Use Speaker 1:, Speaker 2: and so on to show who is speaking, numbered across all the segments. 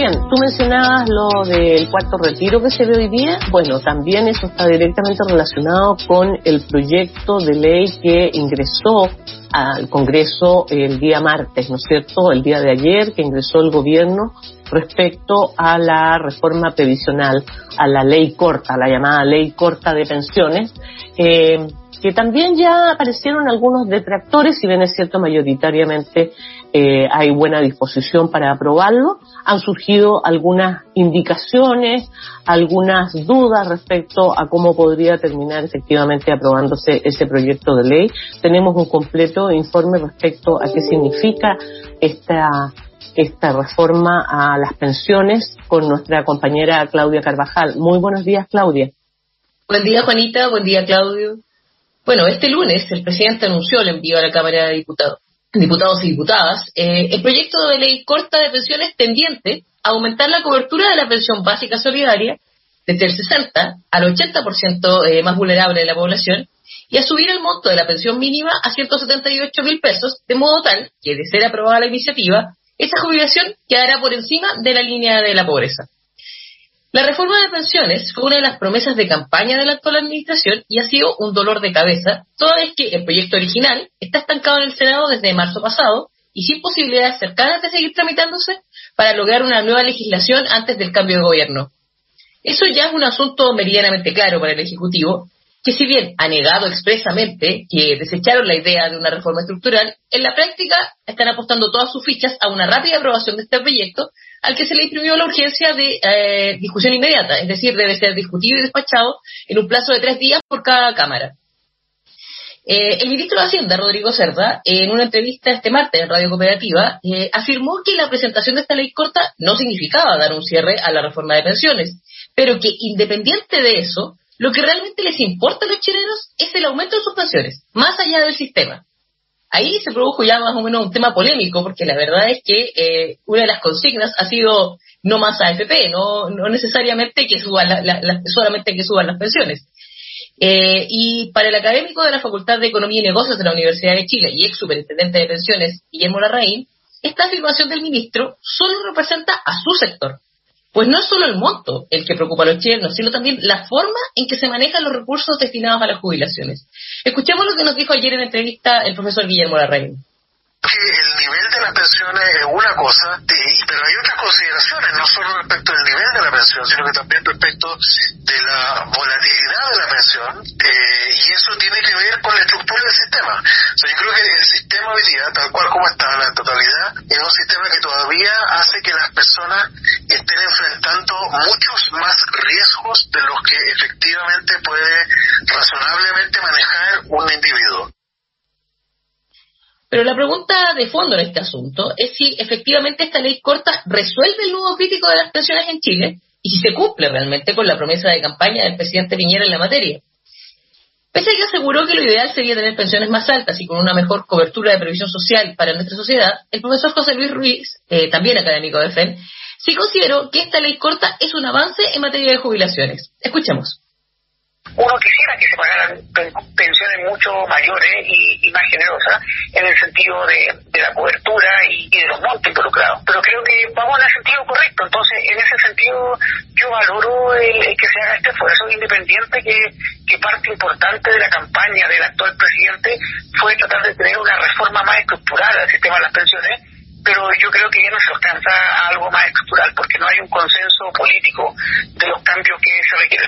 Speaker 1: Bien, tú mencionabas lo del cuarto retiro que se ve hoy día. Bueno, también eso está directamente relacionado con el proyecto de ley que ingresó al Congreso el día martes, ¿no es cierto?, el día de ayer, que ingresó el gobierno respecto a la reforma previsional, a la ley corta, la llamada ley corta de pensiones, que también ya aparecieron algunos detractores, si bien es cierto mayoritariamente hay buena disposición para aprobarlo. Han surgido algunas indicaciones, algunas dudas respecto a cómo podría terminar efectivamente aprobándose ese proyecto de ley. Tenemos un completo informe respecto a qué significa esta reforma a las pensiones con nuestra compañera Claudia Carvajal. Muy buenos días, Claudia.
Speaker 2: Buen día, Juanita. Buen día, Claudio. Bueno, este lunes el presidente anunció el envío a la Cámara de Diputados y Diputadas el proyecto de ley corta de pensiones tendiente a aumentar la cobertura de la pensión básica solidaria desde el 60 al 80% más vulnerable de la población y a subir el monto de la pensión mínima a 178.000 pesos, de modo tal que, de ser aprobada la iniciativa, esa jubilación quedará por encima de la línea de la pobreza. La reforma de pensiones fue una de las promesas de campaña de la actual administración y ha sido un dolor de cabeza, toda vez que el proyecto original está estancado en el Senado desde marzo pasado y sin posibilidades cercanas de seguir tramitándose para lograr una nueva legislación antes del cambio de gobierno. Eso ya es un asunto meridianamente claro para el Ejecutivo, que si bien ha negado expresamente que desecharon la idea de una reforma estructural, en la práctica están apostando todas sus fichas a una rápida aprobación de este proyecto, al que se le imprimió la urgencia de discusión inmediata, es decir, debe ser discutido y despachado en un plazo de 3 días por cada Cámara. El ministro de Hacienda, Rodrigo Cerda, en una entrevista este martes en Radio Cooperativa, afirmó que la presentación de esta ley corta no significaba dar un cierre a la reforma de pensiones, pero que independiente de eso, lo que realmente les importa a los chilenos es el aumento de sus pensiones, más allá del sistema. Ahí se produjo ya más o menos un tema polémico, porque la verdad es que una de las consignas ha sido no más AFP, no necesariamente que suban solamente que suban las pensiones. Y para el académico de la Facultad de Economía y Negocios de la Universidad de Chile y ex superintendente de pensiones, Guillermo Larraín, esta afirmación del ministro solo representa a su sector. Pues no es solo el monto el que preocupa a los chilenos, sino también la forma en que se manejan los recursos destinados a las jubilaciones. Escuchemos lo que nos dijo ayer en entrevista el profesor Guillermo Larraín.
Speaker 3: El nivel de las pensiones es una cosa, pero hay otras consideraciones, no solo respecto del nivel de la pensión, sino que también respecto de la volatilidad de la pensión, y eso tiene que ver con la estructura del sistema. O sea, yo creo que el sistema hoy día, tal cual como está en la totalidad, es un sistema que todavía hace que las personas estén enfrentando muchos más riesgos de los que efectivamente puede razonablemente manejar un individuo.
Speaker 2: Pero la pregunta de fondo en este asunto es si efectivamente esta ley corta resuelve el nudo crítico de las pensiones en Chile y si se cumple realmente con la promesa de campaña del presidente Piñera en la materia. Pese a que aseguró que lo ideal sería tener pensiones más altas y con una mejor cobertura de previsión social para nuestra sociedad, el profesor José Luis Ruiz, también académico de FEN, sí consideró que esta ley corta es un avance en materia de jubilaciones. Escuchemos.
Speaker 4: Uno quisiera que se pagaran pensiones mucho mayores y más generosas en el sentido de la cobertura y de los montos involucrados. Pero creo que vamos en el sentido correcto. Entonces, en ese sentido, yo valoro el que se haga este esfuerzo independiente que parte importante de la campaña del actual presidente fue tratar de tener una reforma más estructural al sistema de las pensiones. Pero yo creo que ya no se alcanza a algo más estructural porque no hay un consenso político de los cambios que se requieren.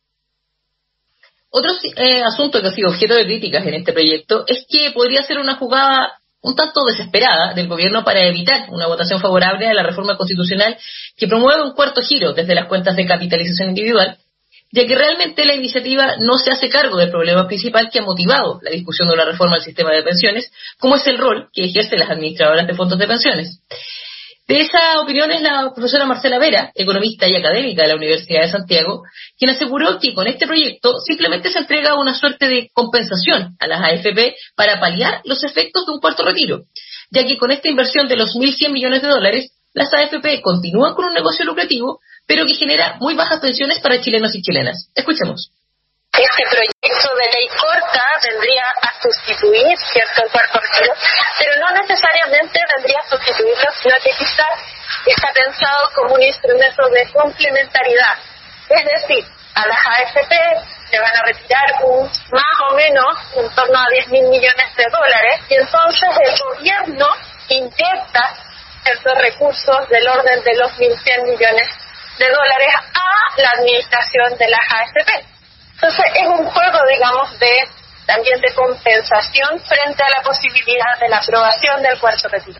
Speaker 2: Otro asunto que ha sido objeto de críticas en este proyecto es que podría ser una jugada un tanto desesperada del gobierno para evitar una votación favorable a la reforma constitucional que promueve un cuarto giro desde las cuentas de capitalización individual, ya que realmente la iniciativa no se hace cargo del problema principal que ha motivado la discusión de una reforma al sistema de pensiones, como es el rol que ejercen las administradoras de fondos de pensiones. De esa opinión es la profesora Marcela Vera, economista y académica de la Universidad de Santiago, quien aseguró que con este proyecto simplemente se entrega una suerte de compensación a las AFP para paliar los efectos de un cuarto retiro, ya que con esta inversión de los 1.100 millones de dólares, las AFP continúan con un negocio lucrativo, pero que genera muy bajas pensiones para chilenos y chilenas. Escuchemos.
Speaker 5: Este proyecto de ley corta vendría a sustituir, ¿cierto?, el cuarto retiro, pero no necesariamente vendría a sustituirlo, sino que quizás esta pensado como un instrumento de complementariedad. Es decir, a las AFP le van a retirar más o menos en torno a 10.000 millones de dólares, y entonces el gobierno inyecta ciertos recursos del orden de los 1.100 millones de dólares a la administración de las AFP. Entonces es un juego, digamos, también de compensación frente a la posibilidad de la aprobación del cuarto retiro.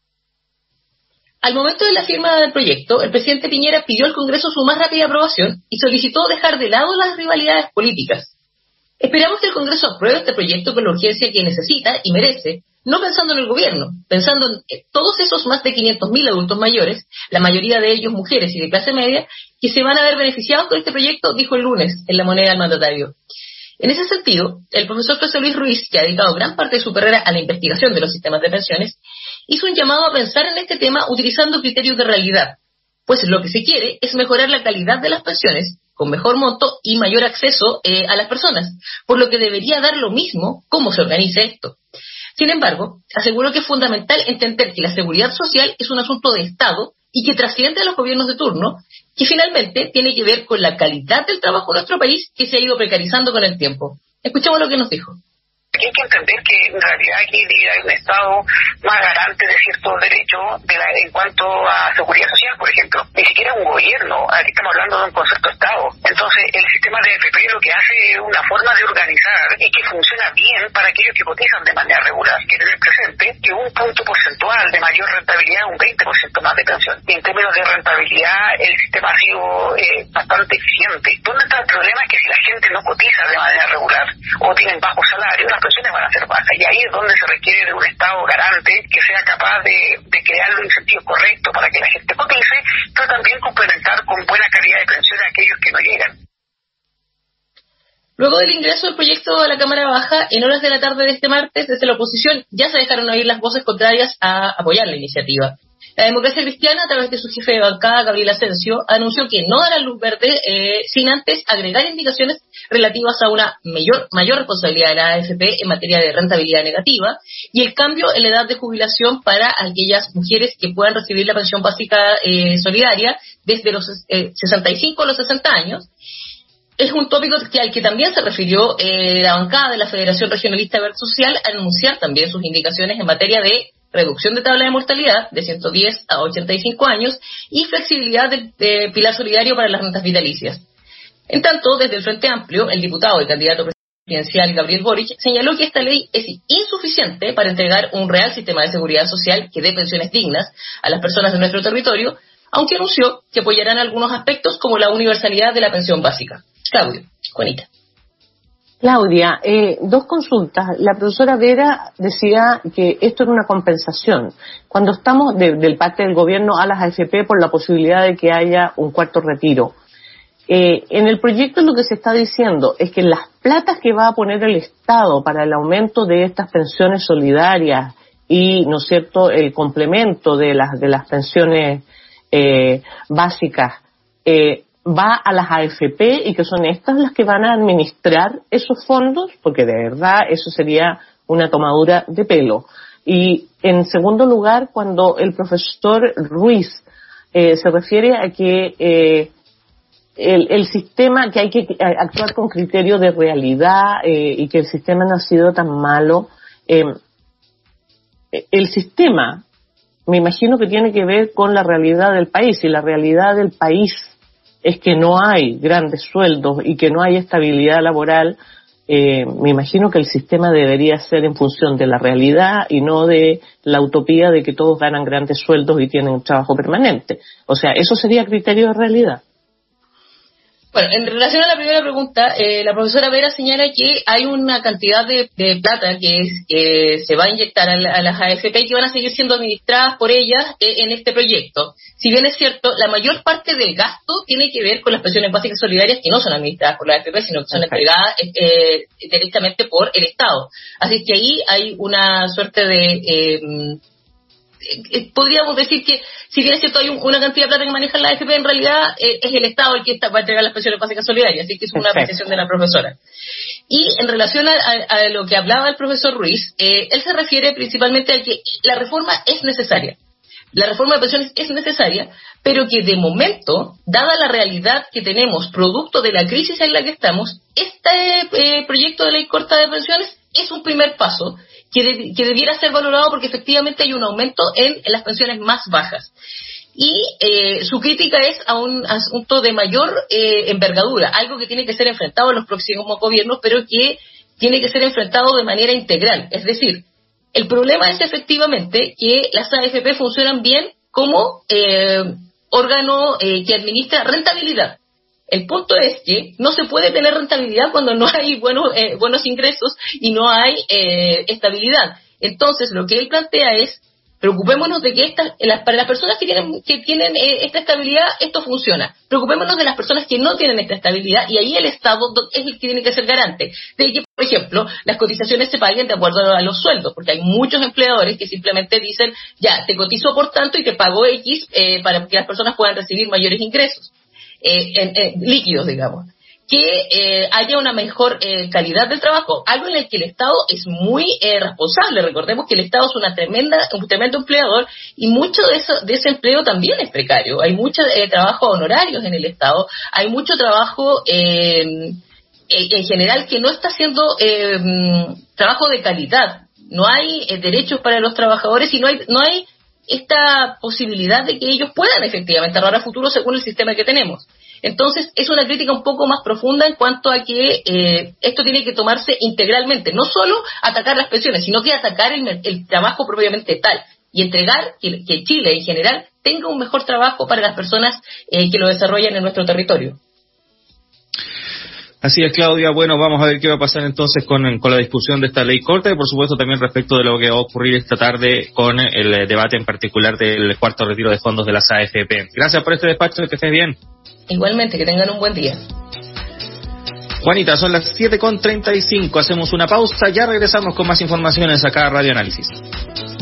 Speaker 2: Al momento de la firma del proyecto, el presidente Piñera pidió al Congreso su más rápida aprobación y solicitó dejar de lado las rivalidades políticas. Esperamos que el Congreso apruebe este proyecto con la urgencia que necesita y merece, no pensando en el gobierno, pensando en todos esos más de 500.000 adultos mayores, la mayoría de ellos mujeres y de clase media, que se van a ver beneficiados con este proyecto, dijo el lunes en La Moneda el mandatario. En ese sentido, el profesor José Luis Ruiz, que ha dedicado gran parte de su carrera a la investigación de los sistemas de pensiones, hizo un llamado a pensar en este tema utilizando criterios de realidad, pues lo que se quiere es mejorar la calidad de las pensiones, con mejor monto y mayor acceso a las personas, por lo que debería dar lo mismo cómo se organice esto. Sin embargo, aseguró que es fundamental entender que la seguridad social es un asunto de Estado y que trasciende a los gobiernos de turno, que finalmente tiene que ver con la calidad del trabajo en nuestro país que se ha ido precarizando con el tiempo. Escuchemos lo que nos dijo.
Speaker 4: Hay que entender que en realidad aquí hay un Estado más garante de ciertos derechos en cuanto a seguridad social, por ejemplo. Ni siquiera un gobierno, aquí estamos hablando de un concepto de Estado. Entonces, el sistema de AFP lo que hace es una forma de organizar y que funciona bien para aquellos que cotizan de manera regular. Hay que tener presente que un punto porcentual de mayor rentabilidad es un 20% más de pensión. Y en términos de rentabilidad, el sistema ha sido bastante eficiente. ¿Dónde está el problema? Es que si la gente no cotiza de manera regular o tienen bajos salarios, las pensiones van a ser bajas, y ahí es donde se requiere de un Estado garante que sea capaz de crear los incentivos correctos para que la gente cotice, pero también complementar con buena calidad de pensiones a aquellos que no llegan.
Speaker 2: Luego del ingreso del proyecto a la Cámara Baja, en horas de la tarde de este martes, desde la oposición ya se dejaron oír las voces contrarias a apoyar la iniciativa. La Democracia Cristiana, a través de su jefe de bancada, Gabriel Asensio, anunció que no dará luz verde sin antes agregar indicaciones relativas a una mayor responsabilidad de la AFP en materia de rentabilidad negativa y el cambio en la edad de jubilación para aquellas mujeres que puedan recibir la pensión básica solidaria desde los 65 a los 60 años. Es un tópico al que también se refirió la bancada de la Federación Regionalista Verde Social, a anunciar también sus indicaciones en materia de reducción de tabla de mortalidad de 110 a 85 años y flexibilidad del pilar solidario para las rentas vitalicias. En tanto, desde el Frente Amplio, el diputado y candidato presidencial Gabriel Boric señaló que esta ley es insuficiente para entregar un real sistema de seguridad social que dé pensiones dignas a las personas de nuestro territorio, aunque anunció que apoyarán algunos aspectos como la universalidad de la pensión básica. Claudio, Juanita.
Speaker 1: Claudia, dos consultas. La profesora Vera decía que esto era una compensación. Cuando estamos del parte del gobierno a las AFP por la posibilidad de que haya un cuarto retiro. En el proyecto lo que se está diciendo es que las platas que va a poner el Estado para el aumento de estas pensiones solidarias y, ¿no es cierto?, el complemento de las pensiones básicas, va a las AFP y que son estas las que van a administrar esos fondos, porque de verdad eso sería una tomadura de pelo. Y en segundo lugar, cuando el profesor Ruiz se refiere a que el sistema, que hay que actuar con criterio de realidad y que el sistema no ha sido tan malo, el sistema me imagino que tiene que ver con la realidad del país, y la realidad del país es que no hay grandes sueldos y que no hay estabilidad laboral. Me imagino que el sistema debería ser en función de la realidad y no de la utopía de que todos ganan grandes sueldos y tienen un trabajo permanente. O sea, eso sería criterio de realidad.
Speaker 2: Bueno, en relación a la primera pregunta, la profesora Vera señala que hay una cantidad de plata que se va a inyectar a las AFP y que van a seguir siendo administradas por ellas en este proyecto. Si bien es cierto, la mayor parte del gasto tiene que ver con las pensiones básicas solidarias que no son administradas por la AFP, sino que son entregadas directamente por el Estado. Así que ahí hay una suerte de... podríamos decir que, si bien es cierto, hay una cantidad de plata que maneja la AFP, en realidad es el Estado el que va a entregar las pensiones básicas solidarias, así que es una apreciación de la profesora. Y en relación a lo que hablaba el profesor Ruiz, él se refiere principalmente a que la reforma es necesaria, la reforma de pensiones es necesaria, pero que de momento, dada la realidad que tenemos, producto de la crisis en la que estamos, este proyecto de ley corta de pensiones es un primer paso que debiera ser valorado porque efectivamente hay un aumento en las pensiones más bajas. Y su crítica es a un asunto de mayor envergadura, algo que tiene que ser enfrentado en los próximos gobiernos, pero que tiene que ser enfrentado de manera integral. Es decir, el problema es efectivamente que las AFP funcionan bien como órgano que administra rentabilidad. El punto es que no se puede tener rentabilidad cuando no hay buenos ingresos y no hay estabilidad. Entonces, lo que él plantea es, preocupémonos de que para las personas que tienen esta estabilidad, esto funciona. Preocupémonos de las personas que no tienen esta estabilidad, y ahí el Estado es el que tiene que ser garante de que, por ejemplo, las cotizaciones se paguen de acuerdo a los sueldos, porque hay muchos empleadores que simplemente dicen, ya, te cotizo por tanto y te pago X para que las personas puedan recibir mayores ingresos líquidos, digamos. Que haya una mejor calidad del trabajo, algo en el que el Estado es muy responsable. Recordemos que el Estado es un tremendo empleador, y mucho de ese empleo también es precario. Hay mucho trabajo honorarios en el Estado, hay mucho trabajo en general que no está haciendo trabajo de calidad. No hay derechos para los trabajadores y no hay esta posibilidad de que ellos puedan efectivamente ahorrar a futuro según el sistema que tenemos. Entonces, es una crítica un poco más profunda en cuanto a que esto tiene que tomarse integralmente, no solo atacar las pensiones, sino que atacar el trabajo propiamente tal, y entregar que Chile en general tenga un mejor trabajo para las personas que lo desarrollan en nuestro territorio.
Speaker 6: Así es, Claudia. Bueno, vamos a ver qué va a pasar entonces con la discusión de esta ley corta, y por supuesto también respecto de lo que va a ocurrir esta tarde con el debate en particular del cuarto retiro de fondos de las AFP. Gracias por este despacho, que estés bien.
Speaker 2: Igualmente, que tengan un buen día.
Speaker 6: Juanita, son las 7:35, hacemos una pausa, ya regresamos con más informaciones acá a Radio Análisis.